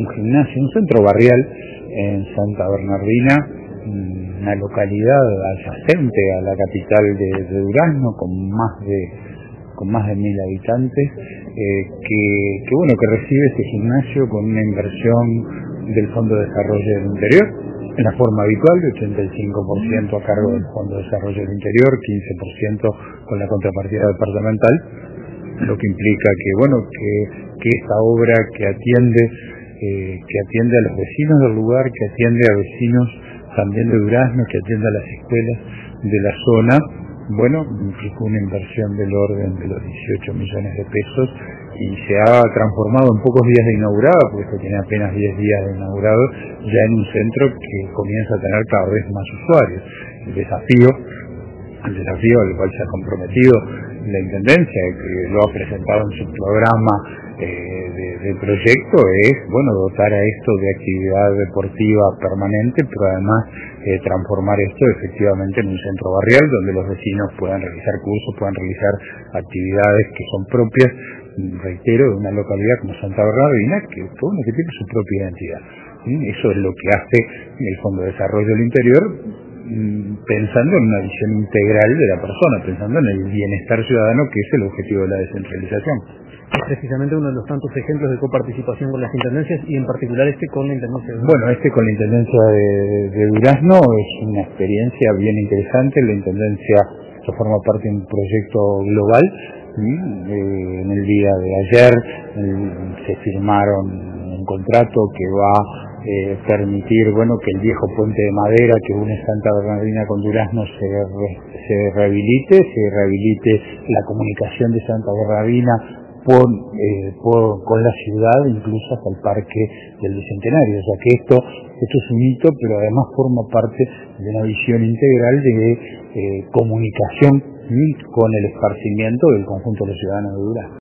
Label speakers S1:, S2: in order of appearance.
S1: un gimnasio, un centro barrial en Santa Bernardina, una localidad adyacente a la capital de Durazno, con más de 1000 habitantes, que recibe este gimnasio con una inversión del Fondo de Desarrollo del Interior, en la forma habitual, de 85% a cargo del Fondo de Desarrollo del Interior, 15% con la contrapartida departamental, lo que implica que esta obra que atiende a los vecinos del lugar, que atiende a vecinos también de Durazno, que atiende a las escuelas de la zona, implicó una inversión del orden de los 18 millones de pesos y se ha transformado en pocos días de inaugurado, porque esto tiene apenas 10 días de inaugurado, ya en un centro que comienza a tener cada vez más usuarios. El desafío al cual se ha comprometido la Intendencia, que lo ha presentado en su programa de proyecto, es dotar a esto de actividad deportiva permanente, pero además transformar esto efectivamente en un centro barrial donde los vecinos puedan realizar cursos, puedan realizar actividades que son propias, reitero, de una localidad como Santa Bernardina, que tiene su propia identidad. Eso es lo que hace el Fondo de Desarrollo del Interior, pensando en una visión integral de la persona, pensando en el bienestar ciudadano, que es el objetivo de la descentralización.
S2: Es precisamente uno de los tantos ejemplos de coparticipación con las intendencias, y en particular con la Intendencia de
S1: Durazno. Con la Intendencia de Durazno es una experiencia bien interesante. La Intendencia forma parte de un proyecto global. En el día de ayer se firmaron un contrato que va a permitir que el viejo puente de madera que une Santa Bernardina con Durazno se rehabilite la comunicación de Santa Bernardina con la ciudad, incluso hasta el Parque del Bicentenario. O sea que esto es un hito, pero además forma parte de una visión integral de comunicación con el esparcimiento del conjunto de los ciudadanos de Durazno.